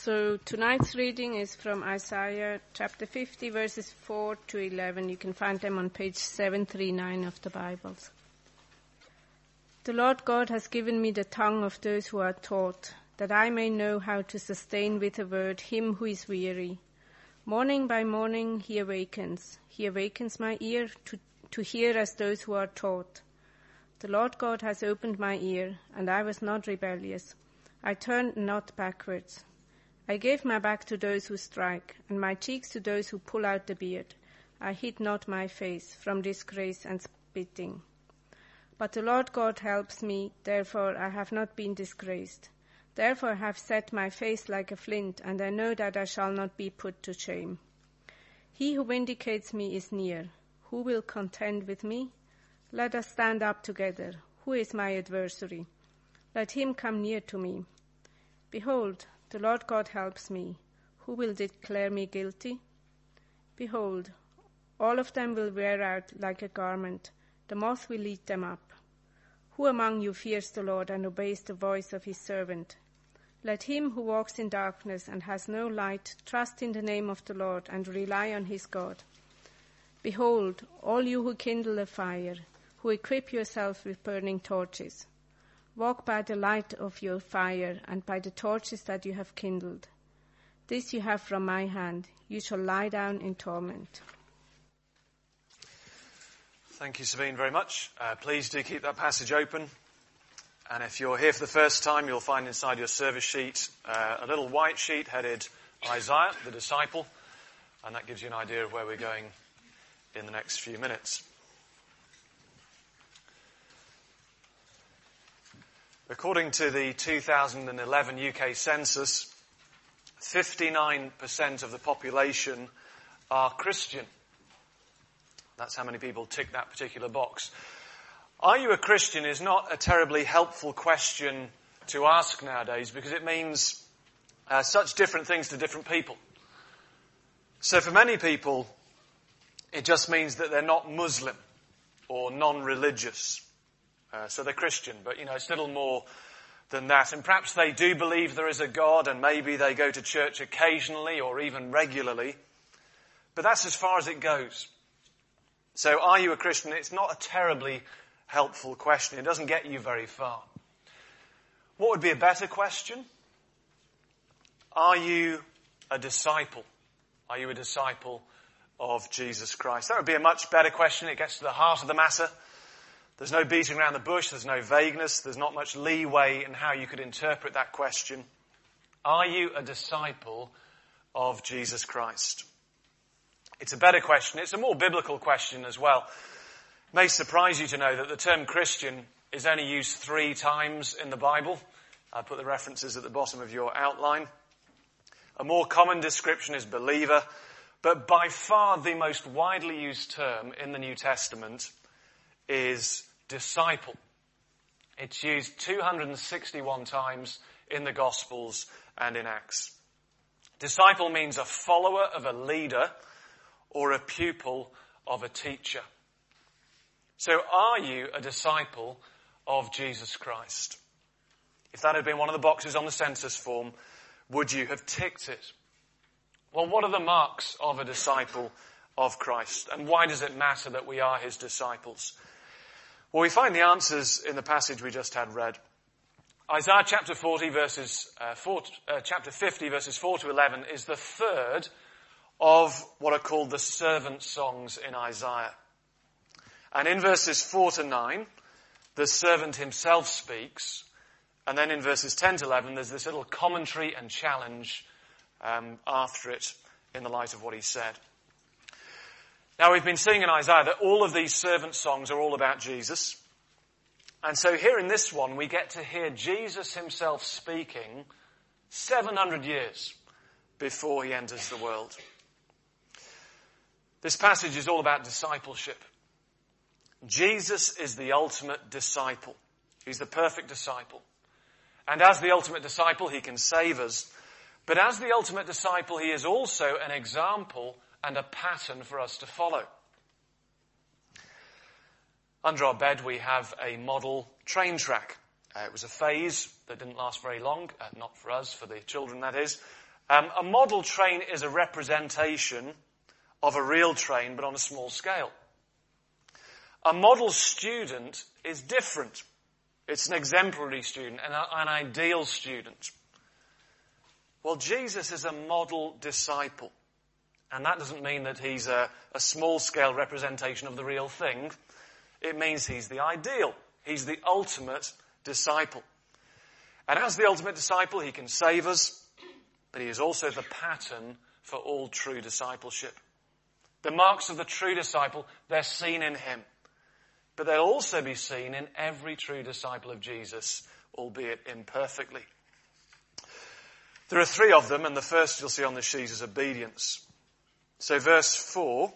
So tonight's reading is from Isaiah chapter 50, verses 4 to 11. You can find them on page 739 of the Bibles. The Lord God has given me the tongue of those who are taught, that I may know how to sustain with a word him who is weary. Morning by morning he awakens. He awakens my ear to hear as those who are taught. The Lord God has opened my ear, and I was not rebellious. I turned not backwards. I gave my back to those who strike, and my cheeks to those who pull out the beard. I hid not my face from disgrace and spitting. But the Lord God helps me, therefore I have not been disgraced. Therefore I have set my face like a flint, and I know that I shall not be put to shame. He who vindicates me is near. Who will contend with me? Let us stand up together. Who is my adversary? Let him come near to me. Behold, the Lord God helps me. Who will declare me guilty? Behold, all of them will wear out like a garment. The moth will eat them up. Who among you fears the Lord and obeys the voice of his servant? Let him who walks in darkness and has no light trust in the name of the Lord and rely on his God. Behold, all you who kindle a fire, who equip yourself with burning torches. Walk by the light of your fire and by the torches that you have kindled. This you have from my hand. You shall lie down in torment. Thank you, Sabine, very much. Please do keep that passage open. And if you're here for the first time, you'll find inside your service sheet a little white sheet headed Isaiah, the disciple. And that gives you an idea of where we're going in the next few minutes. According to the 2011 UK census, 59% of the population are Christian. That's how many people tick that particular box. Are you a Christian is not a terribly helpful question to ask nowadays because it means such different things to different people. So for many people, it just means that they're not Muslim or non-religious. So they're Christian, but it's little more than that. And perhaps they do believe there is a God and maybe they go to church occasionally or even regularly. But that's as far as it goes. So are you a Christian? It's not a terribly helpful question. It doesn't get you very far. What would be a better question? Are you a disciple? Are you a disciple of Jesus Christ? That would be a much better question. It gets to the heart of the matter. There's no beating around the bush. There's no vagueness. There's not much leeway in how you could interpret that question. Are you a disciple of Jesus Christ? It's a better question. It's a more biblical question as well. It may surprise you to know that the term Christian is only used 3 times in the Bible. I'll put the references at the bottom of your outline. A more common description is believer, but by far the most widely used term in the New Testament is disciple. It's used 261 times in the Gospels and in Acts. Disciple means a follower of a leader or a pupil of a teacher. So are you a disciple of Jesus Christ? If that had been one of the boxes on the census form, would you have ticked it? Well, what are the marks of a disciple of Christ? And why does it matter that we are his disciples? Well, we find the answers in the passage we just had read. Isaiah chapter 50 verses 4 to 11 is the third of what are called the servant songs in Isaiah. And in verses 4 to 9, the servant himself speaks. And then in verses 10 to 11, there's this little commentary and challenge after it in the light of what he said. Now, we've been seeing in Isaiah that all of these servant songs are all about Jesus. And so here in this one, we get to hear Jesus himself speaking 700 years before he enters the world. This passage is all about discipleship. Jesus is the ultimate disciple. He's the perfect disciple. And as the ultimate disciple, he can save us. But as the ultimate disciple, he is also an example and a pattern for us to follow. Under our bed, we have a model train track. It was a phase that didn't last very long, not for us, for the children that is. A model train is a representation of a real train, but on a small scale. A model student is different. It's an exemplary student, an ideal student. Well, Jesus is a model disciple. And that doesn't mean that he's a small-scale representation of the real thing. It means he's the ideal. He's the ultimate disciple. And as the ultimate disciple, he can save us, but he is also the pattern for all true discipleship. The marks of the true disciple, they're seen in him. But they'll also be seen in every true disciple of Jesus, albeit imperfectly. There are 3 of them, and the first you'll see on the sheet is obedience. So verse 4,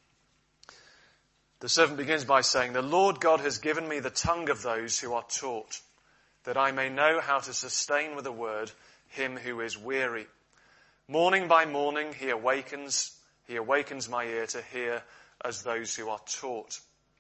the servant begins by saying, "The Lord God has given me the tongue of those who are taught, that I may know how to sustain with a word him who is weary. Morning by morning he awakens my ear to hear as those who are taught."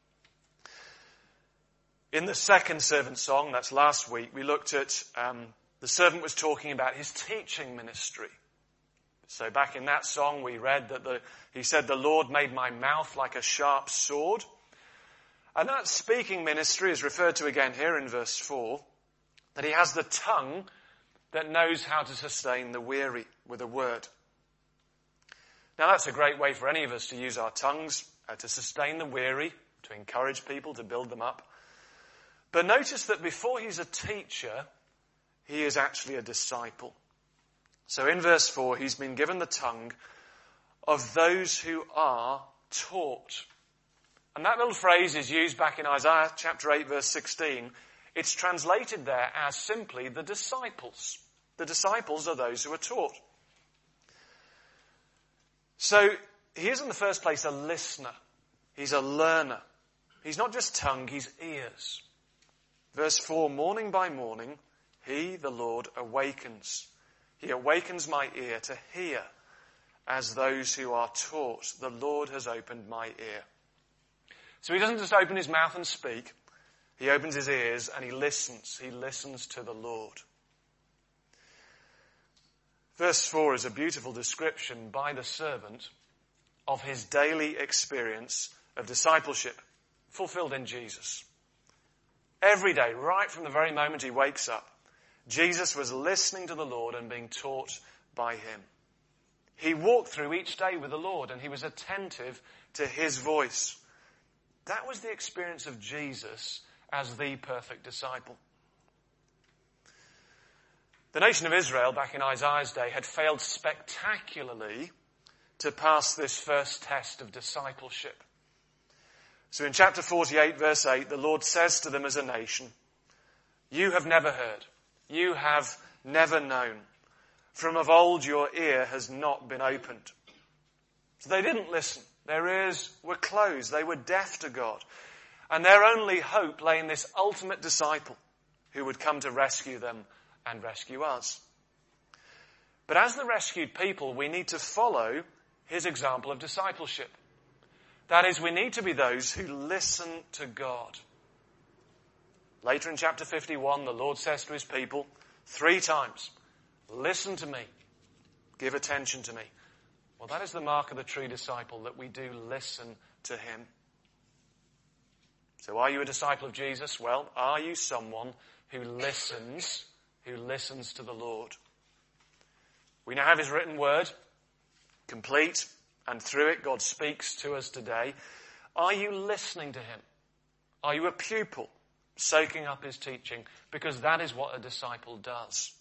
In the second servant song, that's last week, we looked at the servant was talking about his teaching ministry. So back in that song we read that he said, "The Lord made my mouth like a sharp sword." And that speaking ministry is referred to again here in verse 4, that he has the tongue that knows how to sustain the weary with a word. Now that's a great way for any of us to use our tongues, to sustain the weary, to encourage people, to build them up. But notice that before he's a teacher, he is actually a disciple. So in verse 4, he's been given the tongue of those who are taught. And that little phrase is used back in Isaiah chapter 8, verse 16. It's translated there as simply the disciples. The disciples are those who are taught. So he is in the first place a listener. He's a learner. He's not just tongue, he's ears. Verse 4, "Morning by morning, he, the Lord, awakens. He awakens my ear to hear as those who are taught. The Lord has opened my ear." So he doesn't just open his mouth and speak. He opens his ears and he listens. He listens to the Lord. Verse 4 is a beautiful description by the servant of his daily experience of discipleship, fulfilled in Jesus. Every day, right from the very moment he wakes up, Jesus was listening to the Lord and being taught by him. He walked through each day with the Lord and he was attentive to his voice. That was the experience of Jesus as the perfect disciple. The nation of Israel, back in Isaiah's day, had failed spectacularly to pass this first test of discipleship. So in chapter 48, verse 8, the Lord says to them as a nation, "You have never heard. You have never known. From of old your ear has not been opened." So they didn't listen. Their ears were closed. They were deaf to God. And their only hope lay in this ultimate disciple who would come to rescue them and rescue us. But as the rescued people, we need to follow his example of discipleship. That is, we need to be those who listen to God. Later in chapter 51, the Lord says to his people 3 times, "Listen to me. Give attention to me." Well, that is the mark of the true disciple, that we do listen to him. So are you a disciple of Jesus? Well, are you someone who listens to the Lord? We now have his written word, complete, and through it God speaks to us today. Are you listening to him? Are you a pupil, soaking up his teaching? Because that is what a disciple does.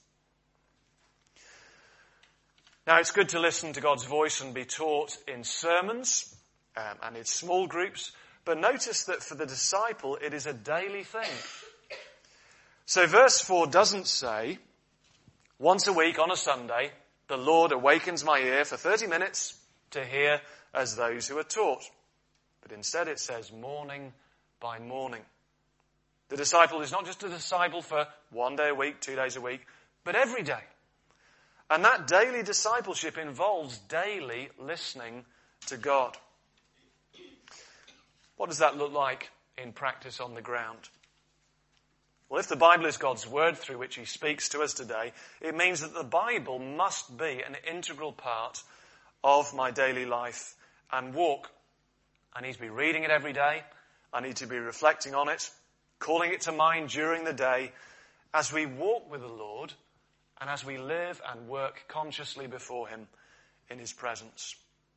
Now, it's good to listen to God's voice and be taught in sermons and in small groups, but notice that for the disciple, it is a daily thing. So verse 4 doesn't say, "Once a week on a Sunday, the Lord awakens my ear for 30 minutes to hear as those who are taught." But instead it says, "Morning by morning." The disciple is not just a disciple for 1 day a week, 2 days a week, but every day. And that daily discipleship involves daily listening to God. What does that look like in practice on the ground? Well, if the Bible is God's word through which he speaks to us today, it means that the Bible must be an integral part of my daily life and walk. I need to be reading it every day. I need to be reflecting on it, calling it to mind during the day as we walk with the Lord and as we live and work consciously before him in his presence.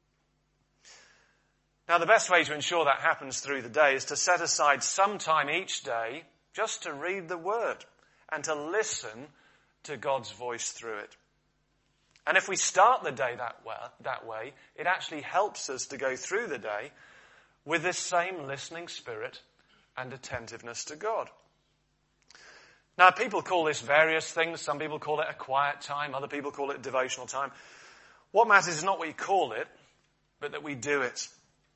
Now, the best way to ensure that happens through the day is to set aside some time each day just to read the Word and to listen to God's voice through it. And if we start the day that way, it actually helps us to go through the day with this same listening spirit and attentiveness to God. Now, people call this various things. Some people call it a quiet time. Other people call it devotional time. What matters is not what you call it, but that we do it.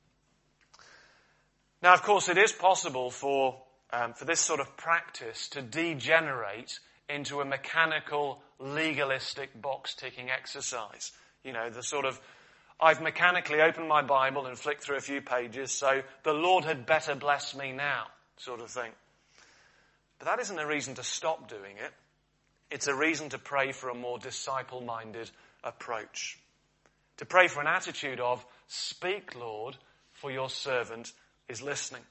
Now, of course, it is possible for this sort of practice to degenerate into a mechanical, legalistic box-ticking exercise. You know, the sort of, I've mechanically opened my Bible and flicked through a few pages, so the Lord had better bless me now, sort of thing. But that isn't a reason to stop doing it. It's a reason to pray for a more disciple-minded approach. To pray for an attitude of, speak, Lord, for your servant is listening.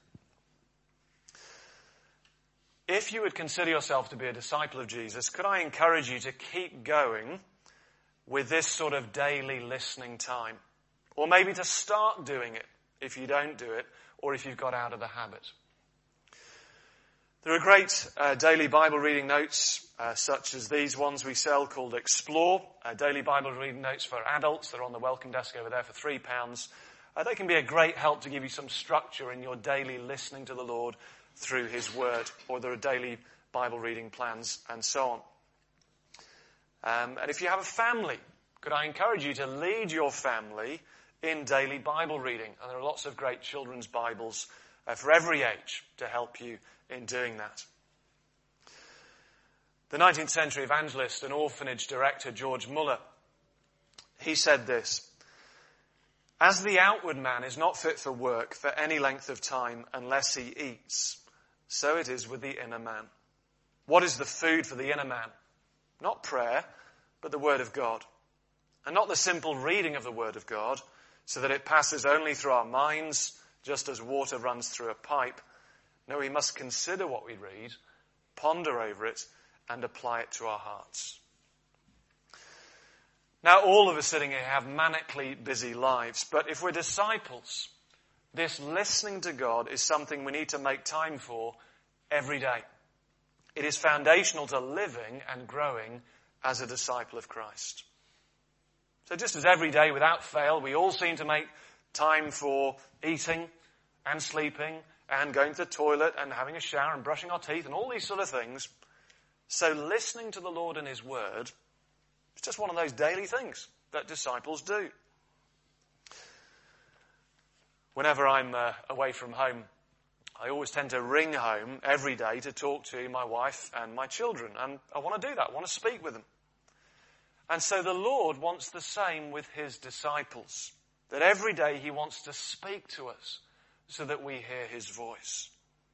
If you would consider yourself to be a disciple of Jesus, could I encourage you to keep going with this sort of daily listening time? Or maybe to start doing it if you don't do it, or if you've got out of the habit. There are great daily Bible reading notes, such as these ones we sell called Explore, daily Bible reading notes for adults. They're on the welcome desk over there for £3. They can be a great help to give you some structure in your daily listening to the Lord through his word, or there are daily Bible reading plans and so on. And if you have a family, could I encourage you to lead your family in daily Bible reading? And there are lots of great children's Bibles for every age to help you in doing that. The 19th century evangelist and orphanage director George Muller, he said this: "As the outward man is not fit for work for any length of time unless he eats, so it is with the inner man. What is the food for the inner man? Not prayer, but the Word of God. And not the simple reading of the Word of God, so that it passes only through our minds, just as water runs through a pipe. No, we must consider what we read, ponder over it, and apply it to our hearts." Now, all of us sitting here have manically busy lives, but if we're disciples, this listening to God is something we need to make time for every day. It is foundational to living and growing as a disciple of Christ. So just as every day without fail, we all seem to make time for eating and sleeping and going to the toilet and having a shower and brushing our teeth and all these sort of things, so listening to the Lord and his word, it's just one of those daily things that disciples do. Whenever I'm away from home, I always tend to ring home every day to talk to my wife and my children. And I want to do that. I want to speak with them. And so the Lord wants the same with his disciples. That every day he wants to speak to us so that we hear his voice.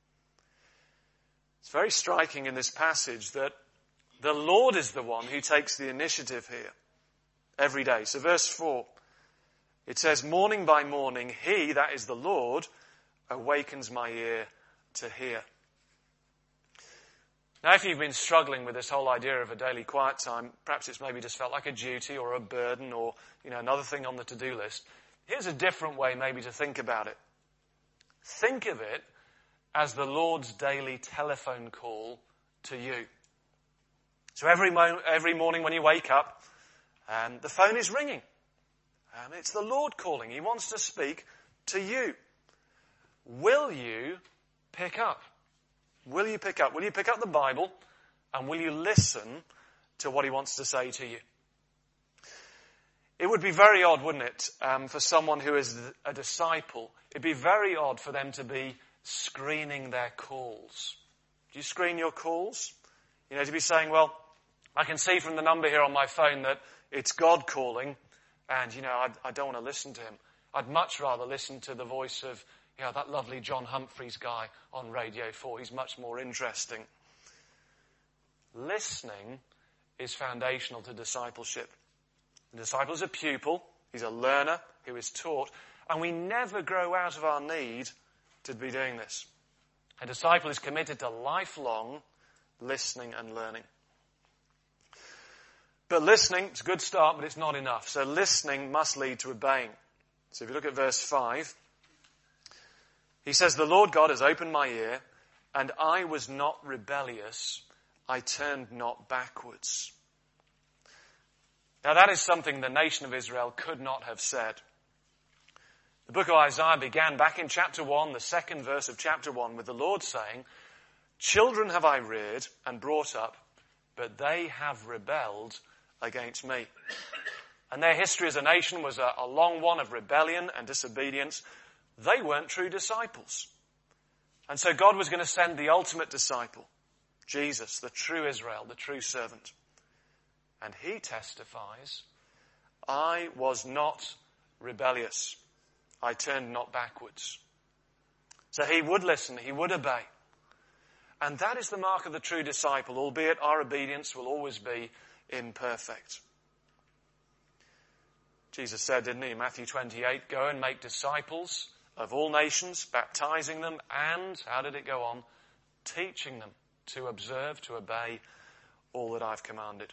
It's very striking in this passage that the Lord is the one who takes the initiative here every day. So verse 4, it says, "Morning by morning, he, that is the Lord, awakens my ear to hear." Now, if you've been struggling with this whole idea of a daily quiet time, perhaps it's maybe just felt like a duty or a burden or, another thing on the to-do list. Here's a different way maybe to think about it. Think of it as the Lord's daily telephone call to you. So every morning when you wake up, the phone is ringing. It's the Lord calling. He wants to speak to you. Will you pick up? Will you pick up? Will you pick up the Bible and will you listen to what he wants to say to you? It would be very odd, wouldn't it, for someone who is a disciple, it'd be very odd for them to be screening their calls. Do you screen your calls? To be saying, well, I can see from the number here on my phone that it's God calling, and, I don't want to listen to him. I'd much rather listen to the voice of, that lovely John Humphreys guy on Radio 4. He's much more interesting. listening is foundational to discipleship. The disciple is a pupil. He's a learner who is taught. And we never grow out of our need to be doing this. A disciple is committed to lifelong listening and learning. But listening, it's a good start, but it's not enough. So listening must lead to obeying. So if you look at verse 5, he says, "The Lord God has opened my ear, and I was not rebellious. I turned not backwards." Now that is something the nation of Israel could not have said. The book of Isaiah began back in chapter 1, the second verse of chapter 1, with the Lord saying, "Children have I reared and brought up, but they have rebelled against me." And their history as a nation was a long one of rebellion and disobedience. They weren't true disciples. And so God was going to send the ultimate disciple, Jesus, the true Israel, the true servant. And he testifies, "I was not rebellious. I turned not backwards." So he would listen, he would obey. And that is the mark of the true disciple, albeit our obedience will always be imperfect. Jesus said, didn't he, in Matthew 28, "Go and make disciples of all nations, baptizing them, and," how did it go on? "Teaching them to observe, to obey all that I've commanded."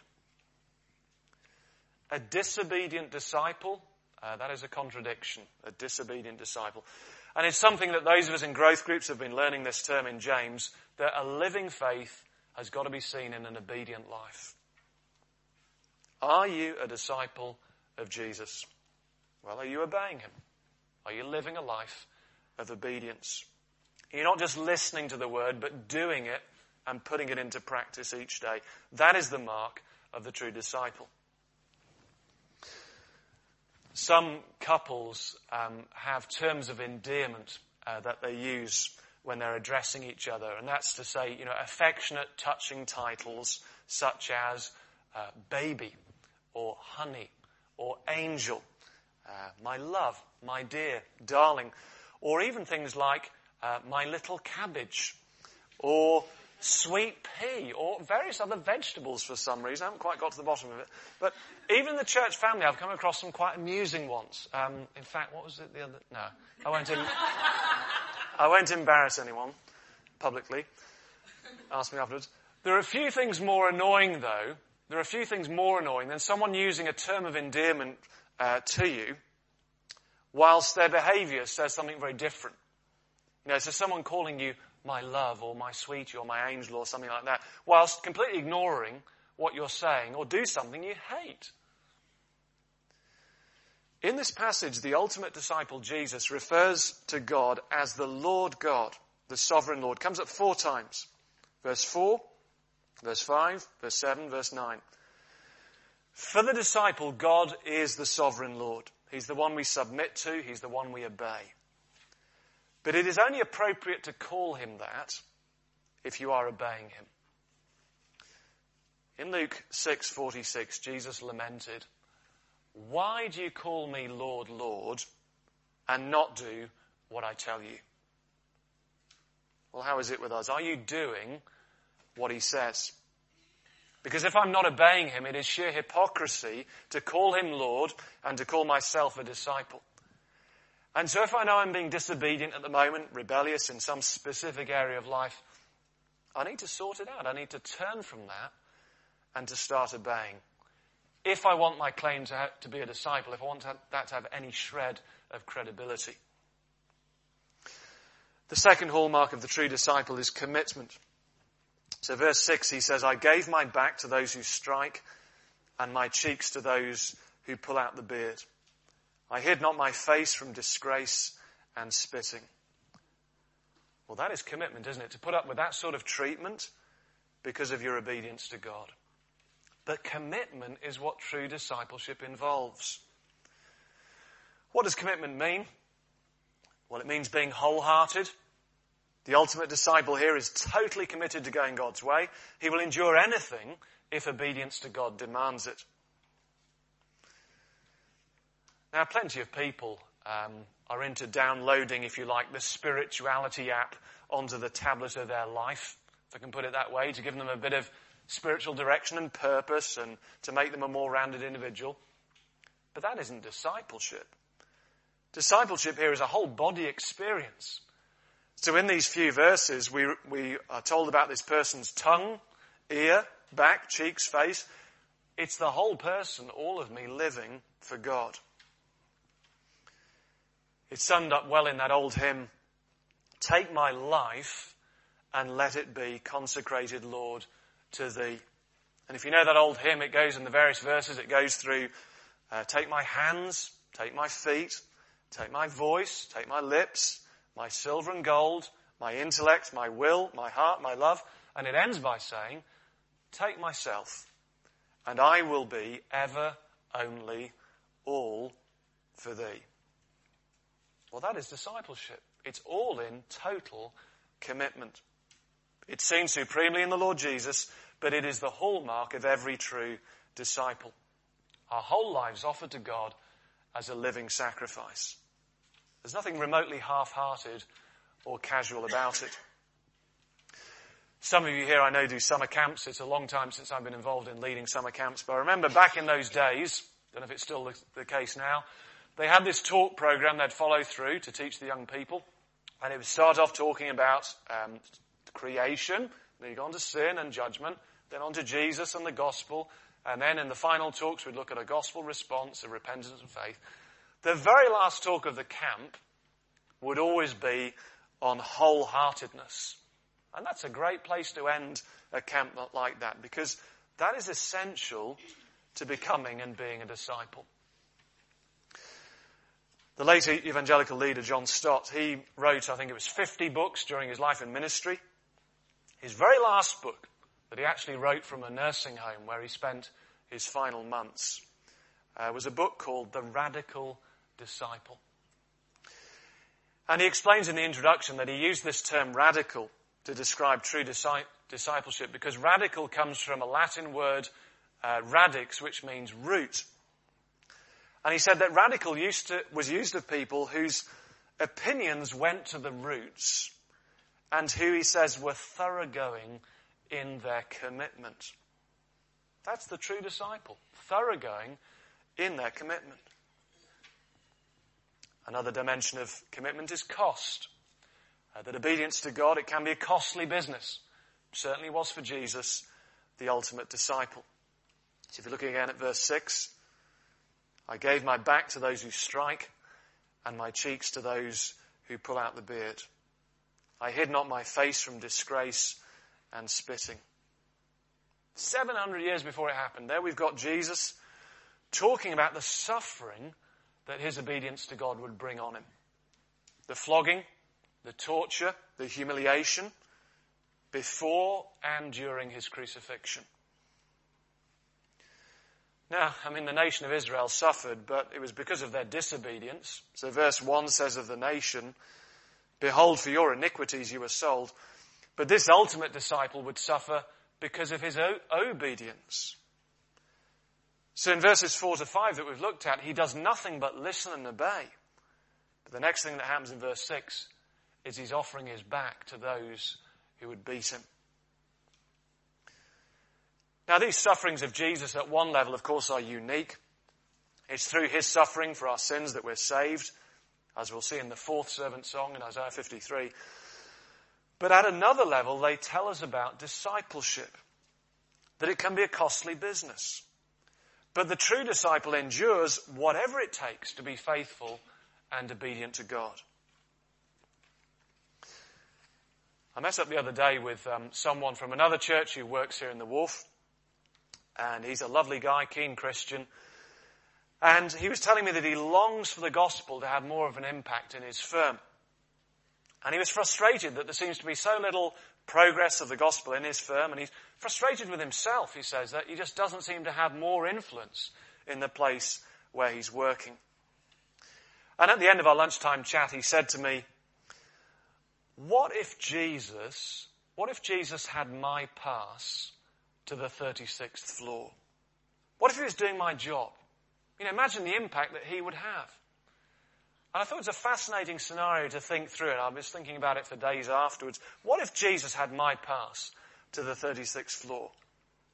A disobedient disciple, that is a contradiction, a disobedient disciple. And it's something that those of us in growth groups have been learning this term in James, that a living faith has got to be seen in an obedient life. Are you a disciple of Jesus? Well, are you obeying him? Are you living a life of obedience? You're not just listening to the word, but doing it and putting it into practice each day. That is the mark of the true disciple. Some couples have terms of endearment that they use when they're addressing each other. And that's to say, affectionate, touching titles such as baby or honey or angel, my love, my dear, darling, or even things like my little cabbage or sweet pea or various other vegetables for some reason. I haven't quite got to the bottom of it. But even in the church family, I've come across some quite amusing ones. In fact, what was it the other... No, I won't embarrass anyone publicly. Ask me afterwards. There are a few things more annoying, though. There are a few things more annoying than someone using a term of endearment to you whilst their behaviour says something very different. So someone calling you my love or my sweetie or my angel or something like that, whilst completely ignoring what you're saying or do something you hate. In this passage, the ultimate disciple, Jesus, refers to God as the Lord God, the sovereign Lord. Comes up 4 times. Verse 4, verse 5, verse 7, verse 9. For the disciple, God is the sovereign Lord. He's the one we submit to. He's the one we obey. But it is only appropriate to call him that if you are obeying him. In Luke 6:46, Jesus lamented, "Why do you call me Lord, Lord, and not do what I tell you?" Well, how is it with us? Are you doing what he says? Because if I'm not obeying him, it is sheer hypocrisy to call him Lord and to call myself a disciple. And so if I know I'm being disobedient at the moment, rebellious in some specific area of life, I need to sort it out. I need to turn from that and to start obeying. If I want my claim to be a disciple, if I want that to have any shred of credibility. The second hallmark of the true disciple is commitment. So verse 6, he says, "I gave my back to those who strike and my cheeks to those who pull out the beard. I hid not my face from disgrace and spitting." Well, that is commitment, isn't it? To put up with that sort of treatment because of your obedience to God. But commitment is what true discipleship involves. What does commitment mean? Well, it means being wholehearted. The ultimate disciple here is totally committed to going God's way. He will endure anything if obedience to God demands it. Now, plenty of people are into downloading, if you like, the spirituality app onto the tablet of their life, if I can put it that way, to give them a bit of spiritual direction and purpose and to make them a more rounded individual. But that isn't discipleship. Discipleship here is a whole body experience. So in these few verses, we are told about this person's tongue, ear, back, cheeks, face. It's the whole person, all of me, living for God. It's summed up well in that old hymn, "Take my life and let it be consecrated, Lord, to thee." And if you know that old hymn, it goes in the various verses, it goes through, take my hands, take my feet, take my voice, take my lips, my silver and gold, my intellect, my will, my heart, my love. And it ends by saying, take myself, and I will be ever, only, all for thee. Well, that is discipleship. It's all in total commitment. It's seen supremely in the Lord Jesus, but it is the hallmark of every true disciple. Our whole lives offered to God as a living sacrifice. There's nothing remotely half-hearted or casual about it. Some of you here I know do summer camps. It's a long time since I've been involved in leading summer camps, but I remember back in those days, I don't know if it's still the case now, they had this talk program they'd follow through to teach the young people, and it would start off talking about creation, then you go on to sin and judgment, then on to Jesus and the gospel, and then in the final talks we'd look at a gospel response, a repentance and faith. The very last talk of the camp would always be on wholeheartedness. And that's a great place to end a camp like that, because that is essential to becoming and being a disciple. The late evangelical leader John Stott, he wrote, I think it was 50 books during his life in ministry. His very last book that he actually wrote from a nursing home where he spent his final months was a book called The Radical Disciple. And he explains in the introduction that he used this term radical to describe true discipleship because radical comes from a Latin word, radix, which means root. And he said that radical was used of people whose opinions went to the roots and who, he says, were thoroughgoing in their commitment. That's the true disciple, thoroughgoing in their commitment. Another dimension of commitment is cost. That obedience to God, it can be a costly business. Certainly was for Jesus, the ultimate disciple. So if you're looking again at verse 6, I gave my back to those who strike and my cheeks to those who pull out the beard. I hid not my face from disgrace and spitting. 700 years before it happened, there we've got Jesus talking about the suffering that his obedience to God would bring on him. The flogging, the torture, the humiliation, before and during his crucifixion. Now, the nation of Israel suffered, but it was because of their disobedience. So verse 1 says of the nation, behold, for your iniquities you were sold. But this ultimate disciple would suffer because of his obedience. So in verses 4 to 5 that we've looked at, he does nothing but listen and obey. But the next thing that happens in verse 6 is he's offering his back to those who would beat him. Now, these sufferings of Jesus at one level, of course, are unique. It's through his suffering for our sins that we're saved, as we'll see in the fourth servant song in Isaiah 53. But at another level, they tell us about discipleship, that it can be a costly business. But the true disciple endures whatever it takes to be faithful and obedient to God. I met up the other day with someone from another church who works here in the Wharf. And he's a lovely guy, keen Christian. And he was telling me that he longs for the gospel to have more of an impact in his firm. And he was frustrated that there seems to be so little progress of the gospel in his firm. And he's frustrated with himself, he says, that he just doesn't seem to have more influence in the place where he's working. And at the end of our lunchtime chat, he said to me, what if Jesus had my pass to the 36th floor? What if he was doing my job? Imagine the impact that he would have. And I thought it was a fascinating scenario to think through, and I was thinking about it for days afterwards. What if Jesus had my pass to the 36th floor?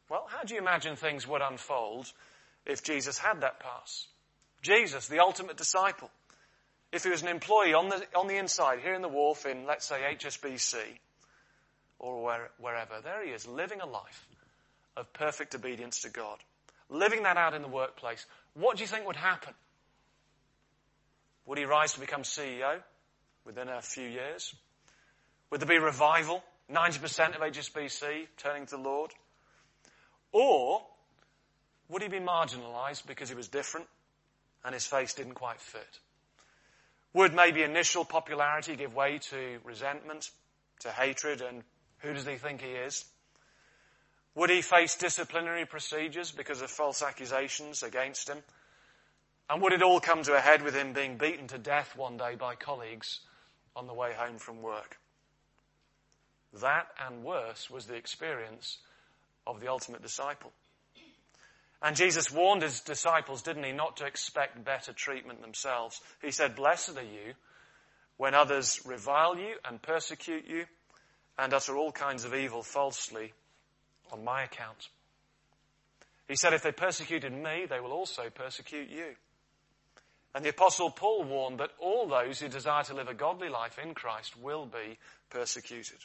Well, how do you imagine things would unfold if Jesus had that pass? Jesus, the ultimate disciple. If he was an employee on the inside, here in the wharf in, let's say, HSBC, or wherever, there he is, living a life of perfect obedience to God. Living that out in the workplace. What do you think would happen? Would he rise to become CEO within a few years? Would there be revival? 90% of HSBC turning to the Lord? Or would he be marginalised because he was different and his face didn't quite fit? Would maybe initial popularity give way to resentment, to hatred, and who does he think he is? Would he face disciplinary procedures because of false accusations against him? And would it all come to a head with him being beaten to death one day by colleagues on the way home from work? That and worse was the experience of the ultimate disciple. And Jesus warned his disciples, didn't he, not to expect better treatment themselves. He said, "Blessed are you when others revile you and persecute you and utter all kinds of evil falsely on my account." He said, "If they persecuted me, they will also persecute you." And the Apostle Paul warned that all those who desire to live a godly life in Christ will be persecuted.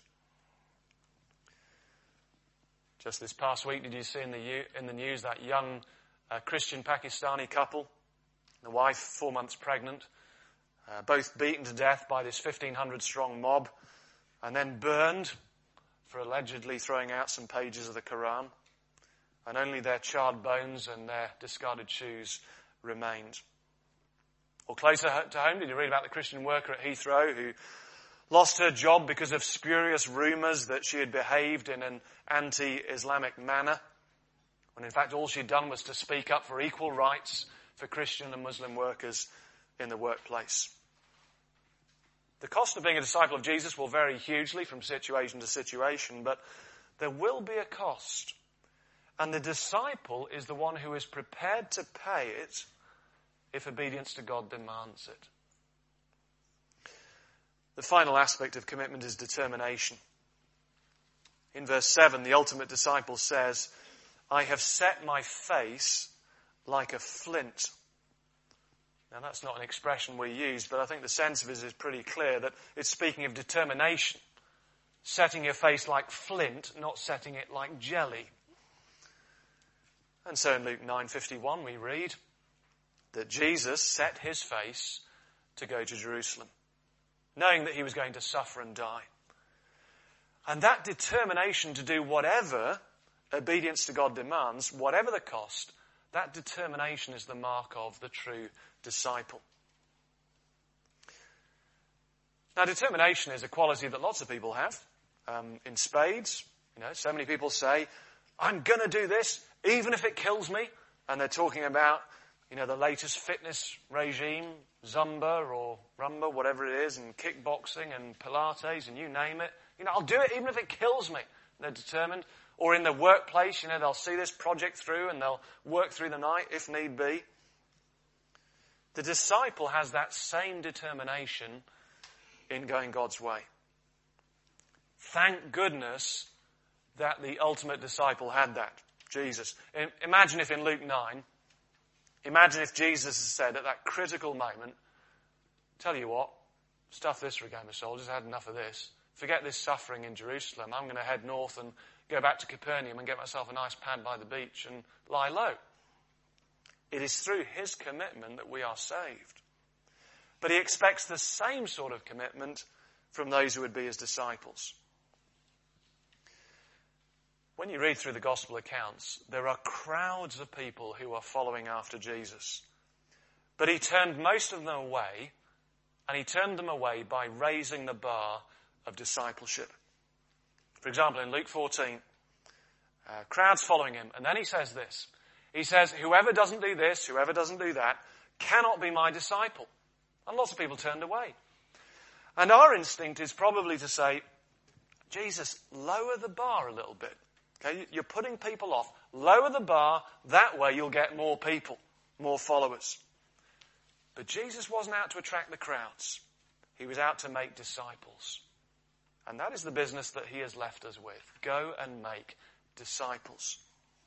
Just this past week, did you see in the news that young Christian Pakistani couple, the wife 4 months pregnant, both beaten to death by this 1,500-strong mob and then burned for allegedly throwing out some pages of the Quran, and only their charred bones and their discarded shoes remained. Or closer to home, did you read about the Christian worker at Heathrow who lost her job because of spurious rumours that she had behaved in an anti-Islamic manner, when in fact all she'd done was to speak up for equal rights for Christian and Muslim workers in the workplace? The cost of being a disciple of Jesus will vary hugely from situation to situation, but there will be a cost. And the disciple is the one who is prepared to pay it if obedience to God demands it. The final aspect of commitment is determination. In verse 7, the ultimate disciple says, "I have set my face like a flint." Now that's not an expression we use, but I think the sense of it is pretty clear that it's speaking of determination. Setting your face like flint, not setting it like jelly. And so in Luke 9:51 we read that Jesus set his face to go to Jerusalem, knowing that he was going to suffer and die. And that determination to do whatever obedience to God demands, whatever the cost, that determination is the mark of the true disciple. Now, determination is a quality that lots of people have, in spades. So many people say, "I'm going to do this, even if it kills me." And they're talking about, the latest fitness regime, Zumba or Rumba, whatever it is, and kickboxing and Pilates, and you name it. I'll do it even if it kills me. They're determined. Or in the workplace, they'll see this project through and they'll work through the night if need be. The disciple has that same determination in going God's way. Thank goodness that the ultimate disciple had that, Jesus. Imagine if in Luke 9, imagine if Jesus had said at that critical moment, "Tell you what, stuff this for a game of soldiers, I had enough of this. Forget this suffering in Jerusalem. I'm going to head north and go back to Capernaum and get myself a nice pad by the beach and lie low." It is through his commitment that we are saved. But he expects the same sort of commitment from those who would be his disciples. When you read through the gospel accounts, there are crowds of people who are following after Jesus. But he turned most of them away, and he turned them away by raising the bar of discipleship. For example, in Luke 14, crowds following him, and then he says this. He says, "Whoever doesn't do this, whoever doesn't do that, cannot be my disciple." And lots of people turned away. And our instinct is probably to say, "Jesus, lower the bar a little bit. Okay, you're putting people off. Lower the bar, that way you'll get more people, more followers." But Jesus wasn't out to attract the crowds. He was out to make disciples. And that is the business that he has left us with. Go and make disciples.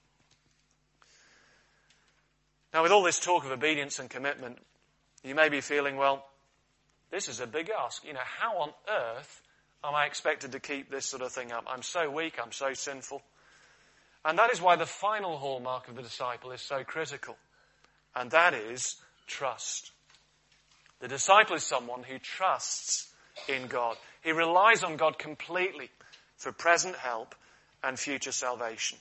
Now, with all this talk of obedience and commitment, you may be feeling, well, this is a big ask. How on earth am I expected to keep this sort of thing up? I'm so weak, I'm so sinful. And that is why the final hallmark of the disciple is so critical. And that is trust. The disciple is someone who trusts in God. He relies on God completely for present help and future salvation.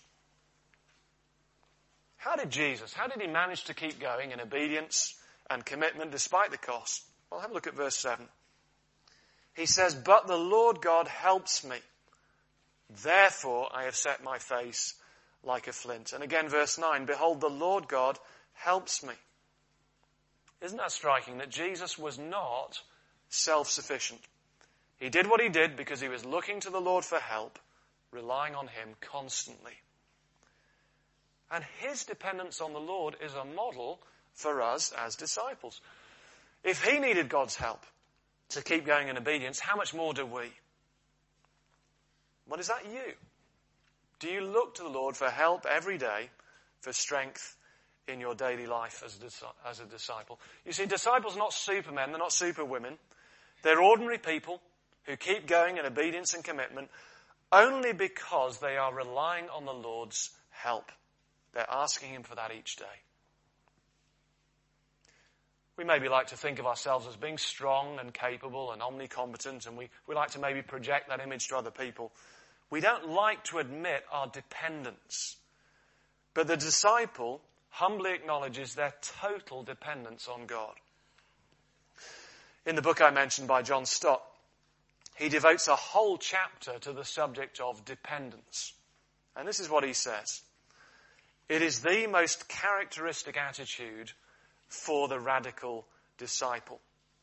How did he manage to keep going in obedience and commitment despite the cost? Well, have a look at verse 7. He says, "But the Lord God helps me. Therefore I have set my face like a flint." And again, verse 9, "Behold, the Lord God helps me." Isn't that striking that Jesus was not self-sufficient? He did what he did because he was looking to the Lord for help, relying on him constantly. And his dependence on the Lord is a model for us as disciples. If he needed God's help to keep going in obedience, how much more do we? What is that you? Do you look to the Lord for help every day, for strength in your daily life as a disciple? You see, disciples are not supermen, they're not superwomen. They're ordinary people who keep going in obedience and commitment only because they are relying on the Lord's help. They're asking him for that each day. We maybe like to think of ourselves as being strong and capable and omnicompetent, and we like to maybe project that image to other people. We don't like to admit our dependence. But the disciple humbly acknowledges their total dependence on God. In the book I mentioned by John Stott, he devotes a whole chapter to the subject of dependence. And this is what he says. "It is the most characteristic attitude for the radical disciple.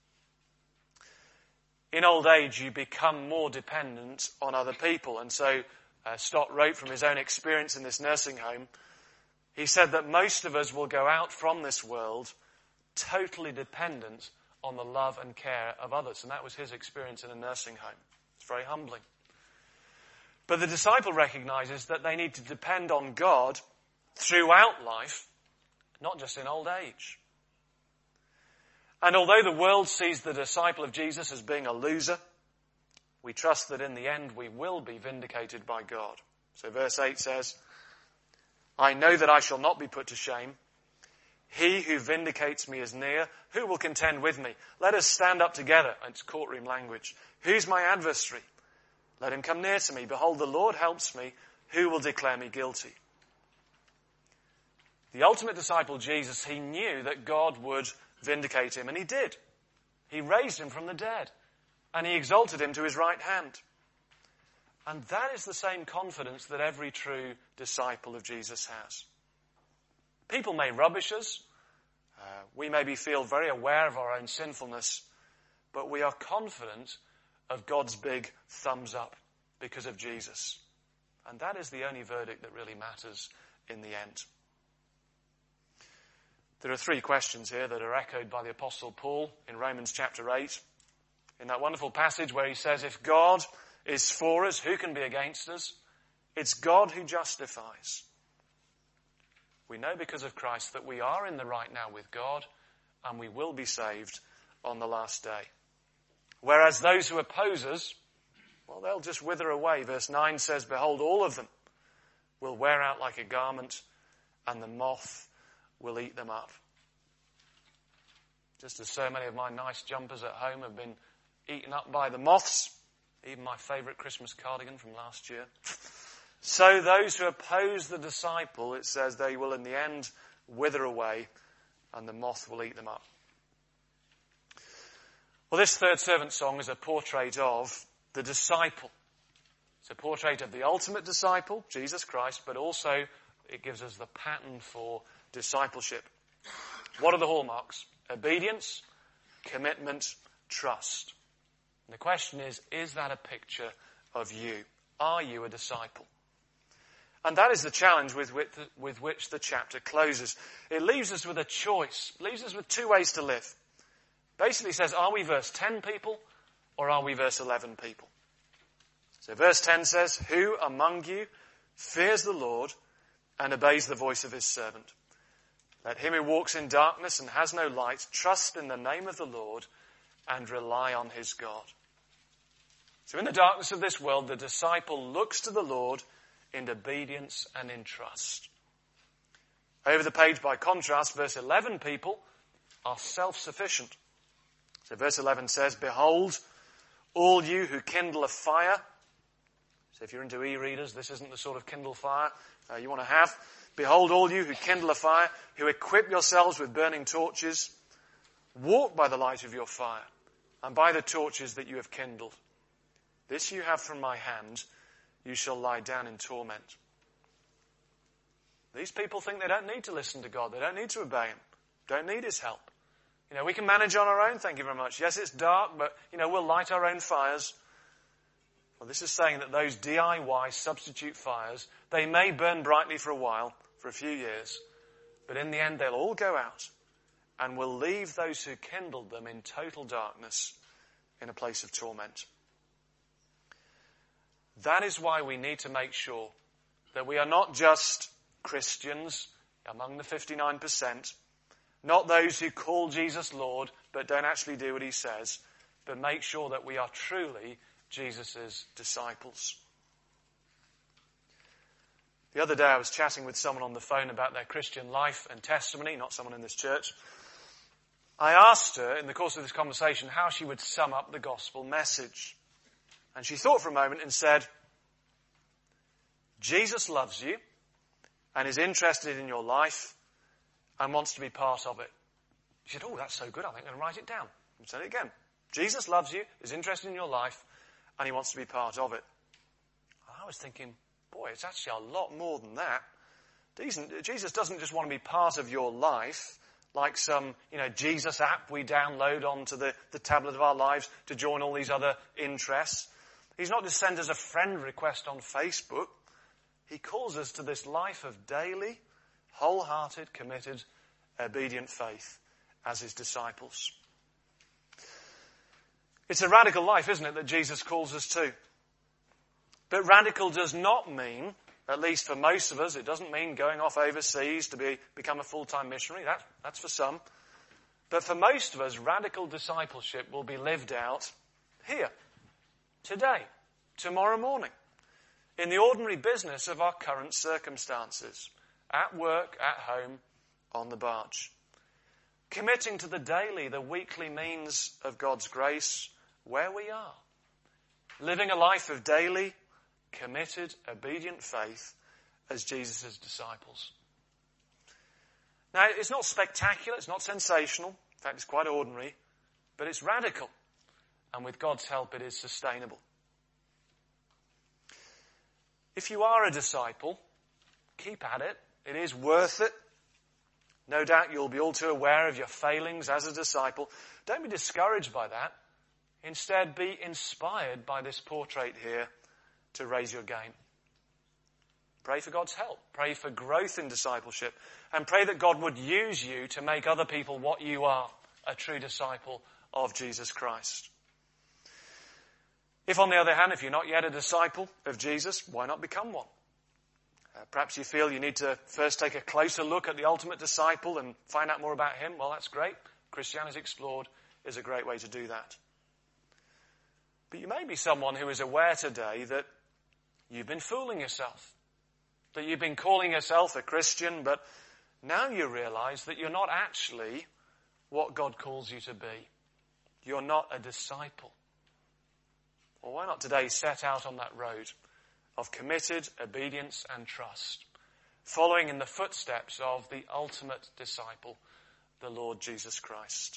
In old age, you become more dependent on other people." And so Stott wrote from his own experience in this nursing home. He said that most of us will go out from this world totally dependent on the love and care of others. And that was his experience in a nursing home. It's very humbling. But the disciple recognizes that they need to depend on God throughout life, not just in old age. And although the world sees the disciple of Jesus as being a loser, we trust that in the end we will be vindicated by God. So verse 8 says, "I know that I shall not be put to shame. He who vindicates me is near. Who will contend with me? Let us stand up together." It's courtroom language. "Who's my adversary? Let him come near to me. Behold, the Lord helps me. Who will declare me guilty?" The ultimate disciple, Jesus, he knew that God would vindicate him, and he did. He raised him from the dead, and he exalted him to his right hand. And that is the same confidence that every true disciple of Jesus has. People may rubbish us. We maybe feel very aware of our own sinfulness, but we are confident of God's big thumbs up because of Jesus. And that is the only verdict that really matters in the end. There are three questions here that are echoed by the Apostle Paul in Romans chapter 8. In that wonderful passage where he says, "If God is for us, who can be against us? It's God who justifies." We know because of Christ that we are in the right now with God, and we will be saved on the last day. Whereas those who oppose us, well, they'll just wither away. Verse 9 says, "Behold, all of them will wear out like a garment, and the moth will eat them up." Just as so many of my nice jumpers at home have been eaten up by the moths, even my favourite Christmas cardigan from last year, so those who oppose the disciple, it says, they will in the end wither away, and the moth will eat them up. Well, this third servant song is a portrait of the disciple. It's a portrait of the ultimate disciple, Jesus Christ, but also it gives us the pattern for discipleship. What are the hallmarks? Obedience, commitment, trust. And the question is that a picture of you? Are you a disciple? And that is the challenge with which the chapter closes. It leaves us with a choice. It leaves us with two ways to live. Basically says, are we verse 10 people or are we verse 11 people? So verse 10 says, "Who among you fears the Lord and obeys the voice of his servant?" Let him who walks in darkness and has no light trust in the name of the Lord and rely on his God. So in the darkness of this world, the disciple looks to the Lord in obedience and in trust. Over the page, by contrast, verse 11 people are self-sufficient. So verse 11 says, "Behold, all you who kindle a fire." So if you're into e-readers, this isn't the sort of Kindle fire you want to have. "Behold, all you who kindle a fire, who equip yourselves with burning torches, walk by the light of your fire and by the torches that you have kindled. This you have from my hand, you shall lie down in torment." These people think they don't need to listen to God. They don't need to obey him. Don't need his help. We can manage on our own, thank you very much. Yes, it's dark, but, we'll light our own fires. Well, this is saying that those DIY substitute fires, they may burn brightly for a while, for a few years, but in the end they'll all go out and will leave those who kindled them in total darkness in a place of torment. That is why we need to make sure that we are not just Christians among the 59%, not those who call Jesus Lord but don't actually do what he says, but make sure that we are truly Jesus' disciples. The other day I was chatting with someone on the phone about their Christian life and testimony, not someone in this church. I asked her in the course of this conversation how she would sum up the gospel message. And she thought for a moment and said, "Jesus loves you and is interested in your life and wants to be part of it." She said, "Oh, that's so good, I think I'm going to write it down." And said it again. "Jesus loves you, is interested in your life, and he wants to be part of it." I was thinking, boy, it's actually a lot more than that. Jesus doesn't just want to be part of your life like some, Jesus app we download onto the tablet of our lives to join all these other interests. He's not just sent us a friend request on Facebook. He calls us to this life of daily, wholehearted, committed, obedient faith as his disciples. It's a radical life, isn't it, that Jesus calls us to? But radical does not mean, at least for most of us, it doesn't mean going off overseas to become a full-time missionary. That's for some. But for most of us, radical discipleship will be lived out here, today, tomorrow morning, in the ordinary business of our current circumstances, at work, at home, on the barge. Committing to the daily, the weekly means of God's grace where we are. Living a life of daily, committed, obedient faith as Jesus' disciples. Now, it's not spectacular, it's not sensational. In fact, it's quite ordinary, but it's radical. And with God's help, it is sustainable. If you are a disciple, keep at it. It is worth it. No doubt you'll be all too aware of your failings as a disciple. Don't be discouraged by that. Instead, be inspired by this portrait here to raise your game. Pray for God's help. Pray for growth in discipleship. And pray that God would use you to make other people what you are, a true disciple of Jesus Christ. If, on the other hand, if you're not yet a disciple of Jesus, why not become one? Perhaps you feel you need to first take a closer look at the ultimate disciple and find out more about him. Well, that's great. Christianity Explored is a great way to do that. But you may be someone who is aware today that you've been fooling yourself, that you've been calling yourself a Christian, but now you realize that you're not actually what God calls you to be. You're not a disciple. Well, why not today set out on that road of committed obedience and trust, following in the footsteps of the ultimate disciple, the Lord Jesus Christ?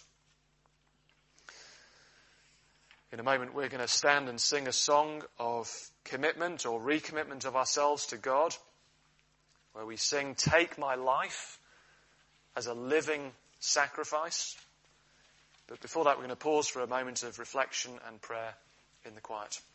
In a moment, we're going to stand and sing a song of commitment or recommitment of ourselves to God, where we sing, "Take my life as a living sacrifice." But before that, we're going to pause for a moment of reflection and prayer in the quiet.